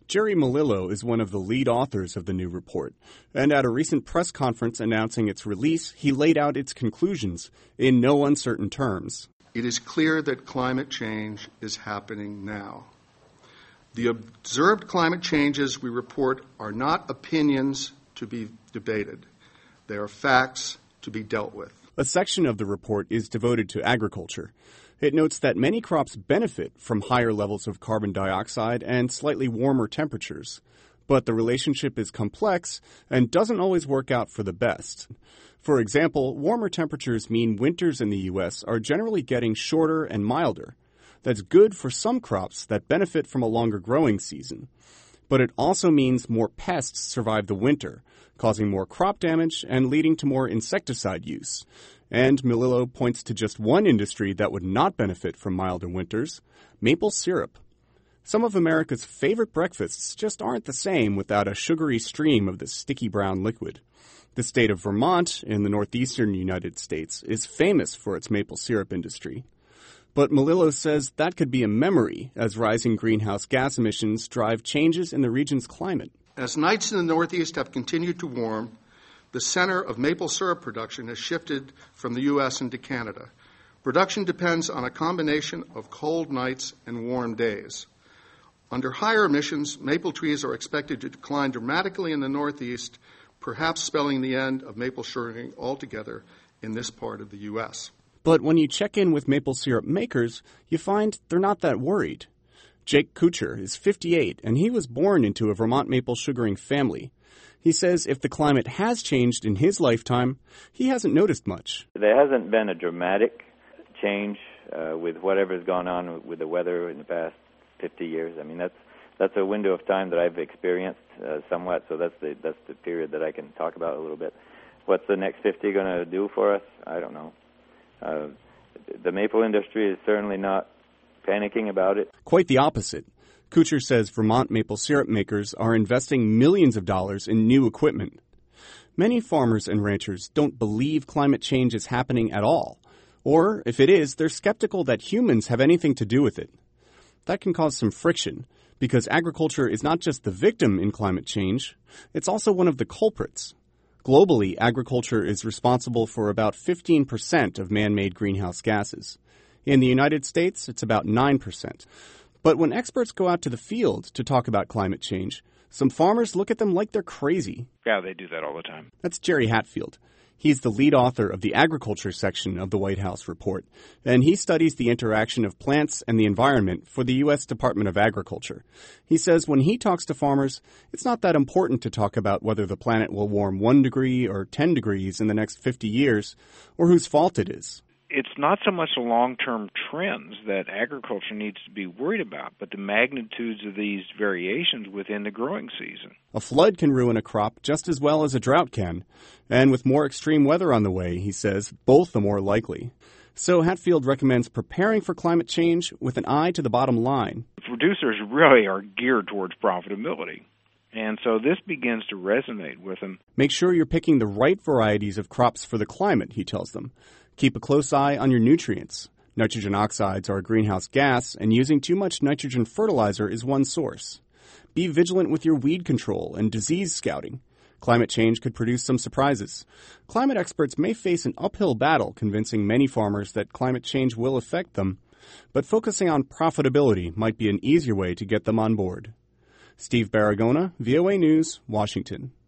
Jerry Melillo is one of the lead authors of the new report, and at a recent press conference announcing its release, he laid out its conclusions in no uncertain terms. It is clear that climate change is happening now. The observed climate changes we report are not opinions to be debated. They are facts to be dealt with. A section of the report is devoted to agriculture. It notes that many crops benefit from higher levels of carbon dioxide and slightly warmer temperatures, but the relationship is complex and doesn't always work out for the best. For example, warmer temperatures mean winters in the U.S. are generally getting shorter and milder. That's good for some crops that benefit from a longer growing season. But it also means more pests survive the winter, causing more crop damage and leading to more insecticide use. And Melillo points to just one industry that would not benefit from milder winters: maple syrup. Some of America's favorite breakfasts just aren't the same without a sugary stream of this sticky brown liquid. The state of Vermont, in the northeastern United States, is famous for its maple syrup industry. But Melillo says that could be a memory as rising greenhouse gas emissions drive changes in the region's climate. As nights in the Northeast have continued to warm, the center of maple syrup production has shifted from the U.S. into Canada. Production depends on a combination of cold nights and warm days. Under higher emissions, maple trees are expected to decline dramatically in the Northeast, perhaps spelling the end of maple sugaring altogether in this part of the U.S. But when you check in with maple syrup makers, you find they're not that worried. Jake Kuchar is 58, and he was born into a Vermont maple sugaring family. He says if the climate has changed in his lifetime, he hasn't noticed much. There hasn't been a dramatic change with whatever's gone on with the weather in the past 50 years. I mean, that's a window of time that I've experienced somewhat, so that's the period that I can talk about a little bit. What's the next 50 going to do for us? I don't know. The maple industry is certainly not panicking about it. Quite the opposite. Kuchar says Vermont maple syrup makers are investing millions of dollars in new equipment. Many farmers and ranchers don't believe climate change is happening at all. Or, if it is, they're skeptical that humans have anything to do with it. That can cause some friction, because agriculture is not just the victim in climate change, it's also one of the culprits. Globally, agriculture is responsible for about 15% of man-made greenhouse gases. In the United States, it's about 9%. But when experts go out to the field to talk about climate change, some farmers look at them like they're crazy. Yeah, they do that all the time. That's Jerry Hatfield. He's the lead author of the agriculture section of the White House report, and he studies the interaction of plants and the environment for the U.S. Department of Agriculture. He says when he talks to farmers, it's not that important to talk about whether the planet will warm 1 degree or 10 degrees in the next 50 years, or whose fault it is. It's not so much the long-term trends that agriculture needs to be worried about, but the magnitudes of these variations within the growing season. A flood can ruin a crop just as well as a drought can. And with more extreme weather on the way, he says, both are more likely. So Hatfield recommends preparing for climate change with an eye to the bottom line. Producers really are geared towards profitability. And so this begins to resonate with them. Make sure you're picking the right varieties of crops for the climate, he tells them. Keep a close eye on your nutrients. Nitrogen oxides are a greenhouse gas, and using too much nitrogen fertilizer is one source. Be vigilant with your weed control and disease scouting. Climate change could produce some surprises. Climate experts may face an uphill battle convincing many farmers that climate change will affect them, but focusing on profitability might be an easier way to get them on board. Steve Baragona, VOA News, Washington.